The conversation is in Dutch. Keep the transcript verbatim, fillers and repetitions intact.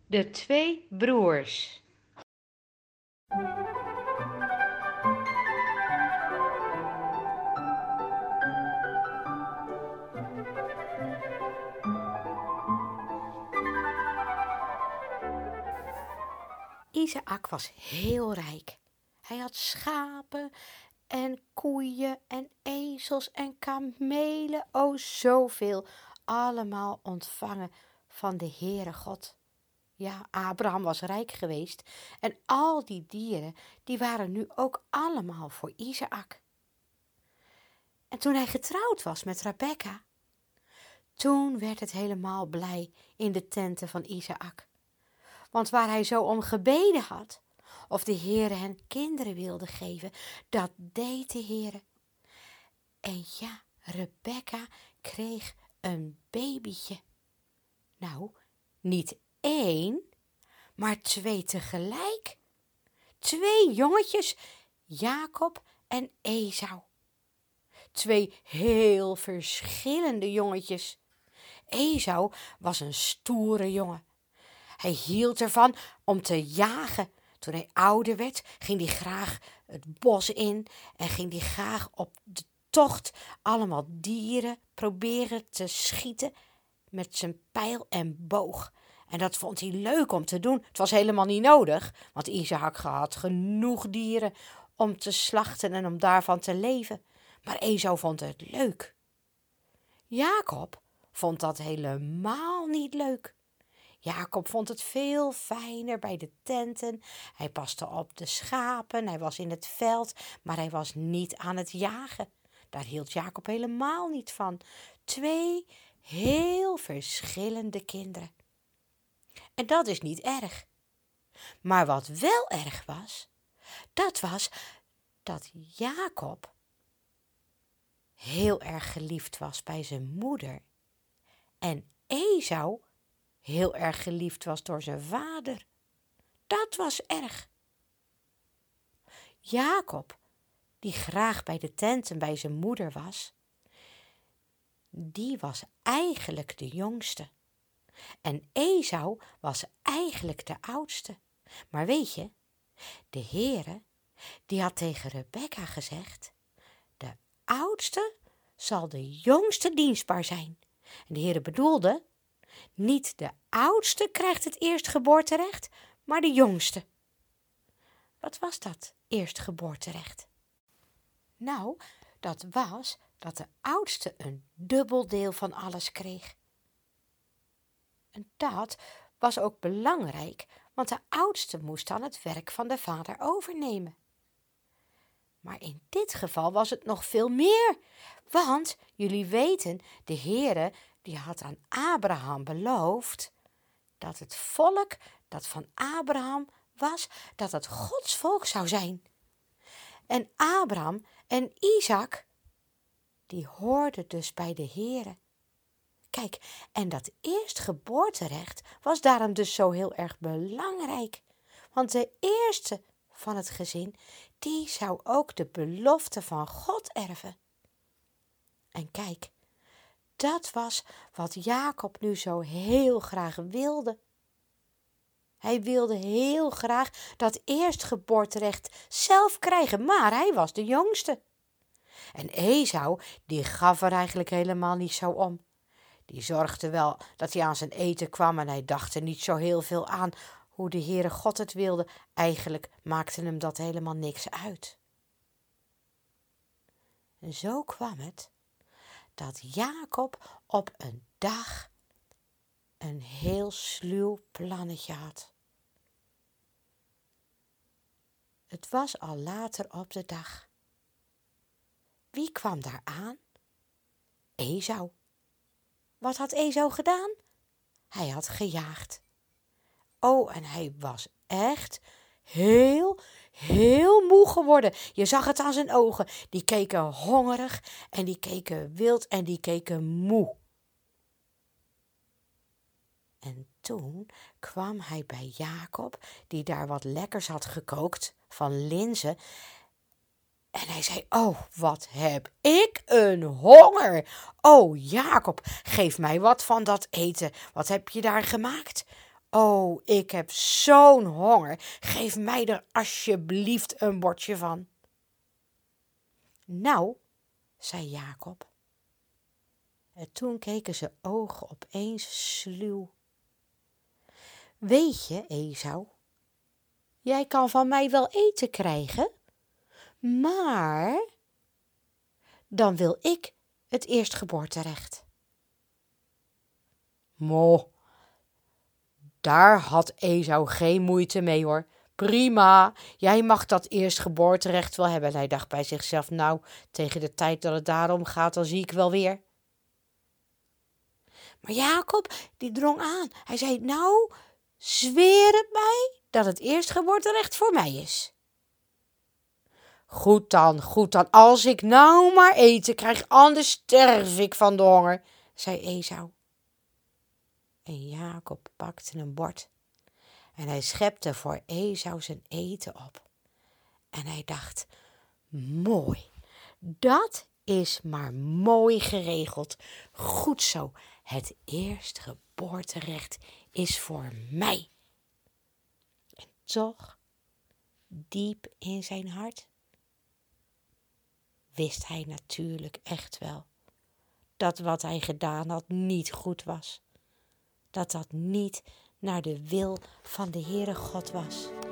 De twee broers. Izaäk was heel rijk. Hij had schapen en koeien en ezels en kamelen, o zoveel, allemaal ontvangen van de Heere God. Ja, Abraham was rijk geweest en al die dieren, die waren nu ook allemaal voor Izaäk. En toen hij getrouwd was met Rebekka, toen werd het helemaal blij in de tenten van Izaäk. Want waar hij zo om gebeden had, of de Heere hen kinderen wilde geven, dat deed de Heere. En ja, Rebekka kreeg een babytje. Nou, niet één, maar twee tegelijk. Twee jongetjes, Jacob en Esau. Twee heel verschillende jongetjes. Esau was een stoere jongen. Hij hield ervan om te jagen. Toen hij ouder werd, ging hij graag het bos in en ging hij graag op de tocht allemaal dieren proberen te schieten met zijn pijl en boog. En dat vond hij leuk om te doen. Het was helemaal niet nodig, want Izaäk had genoeg dieren om te slachten en om daarvan te leven. Maar Esau vond het leuk. Jacob vond dat helemaal niet leuk. Jacob vond het veel fijner bij de tenten. Hij paste op de schapen, hij was in het veld, maar hij was niet aan het jagen. Daar hield Jacob helemaal niet van. Twee heel verschillende kinderen. En dat is niet erg. Maar wat wel erg was, dat was dat Jacob heel erg geliefd was bij zijn moeder en Esau heel erg geliefd was door zijn vader. Dat was erg. Jacob, die graag bij de tenten bij zijn moeder was, die was eigenlijk de jongste. En Esau was eigenlijk de oudste. Maar weet je, de Heere, die had tegen Rebekka gezegd, de oudste zal de jongste dienstbaar zijn. En de Heere bedoelde, niet de oudste krijgt het eerstgeboorterecht, maar de jongste. Wat was dat eerstgeboorterecht? Nou, dat was dat de oudste een dubbel deel van alles kreeg. En dat was ook belangrijk, want de oudste moest dan het werk van de vader overnemen. Maar in dit geval was het nog veel meer, want jullie weten, de Heere die had aan Abraham beloofd dat het volk dat van Abraham was, dat het Gods volk zou zijn. En Abraham en Izaäk, die hoorden dus bij de Heere. Kijk, en dat eerstgeboorterecht was daarom dus zo heel erg belangrijk. Want de eerste van het gezin, die zou ook de belofte van God erven. En kijk, dat was wat Jacob nu zo heel graag wilde. Hij wilde heel graag dat eerstgeboorterecht zelf krijgen, maar hij was de jongste. En Esau, die gaf er eigenlijk helemaal niet zo om. Die zorgde wel dat hij aan zijn eten kwam en hij dacht er niet zo heel veel aan hoe de Heere God het wilde. Eigenlijk maakte hem dat helemaal niks uit. En zo kwam het dat Jacob op een dag een heel sluw plannetje had. Het was al later op de dag. Wie kwam daar aan? Esau. Wat had Esau gedaan? Hij had gejaagd. Oh, en hij was echt heel, heel moe geworden. Je zag het aan zijn ogen. Die keken hongerig en die keken wild en die keken moe. En toen kwam hij bij Jacob, die daar wat lekkers had gekookt van linzen. En hij zei, oh, wat heb ik een honger. Oh, Jacob, geef mij wat van dat eten. Wat heb je daar gemaakt? Oh, ik heb zo'n honger. Geef mij er alsjeblieft een bordje van. Nou, zei Jacob. En toen keken zijn ogen opeens sluw. Weet je, Esau, jij kan van mij wel eten krijgen, maar dan wil ik het eerstgeboorterecht. Mo, daar had Esau geen moeite mee hoor. Prima, jij mag dat eerstgeboorterecht wel hebben. En hij dacht bij zichzelf, nou, tegen de tijd dat het daarom gaat, dan zie ik wel weer. Maar Jacob, die drong aan. Hij zei, nou, zweer het mij dat het eerstgeboorterecht voor mij is. Goed dan, goed dan, als ik nou maar eten krijg, anders sterf ik van de honger, zei Esau. En Jacob pakte een bord en hij schepte voor Esau zijn eten op. En hij dacht, mooi, dat is maar mooi geregeld. Goed zo, het eerstgeboorterecht is voor mij. En toch, diep in zijn hart, wist hij natuurlijk echt wel dat wat hij gedaan had niet goed was. Dat dat niet naar de wil van de Heere God was.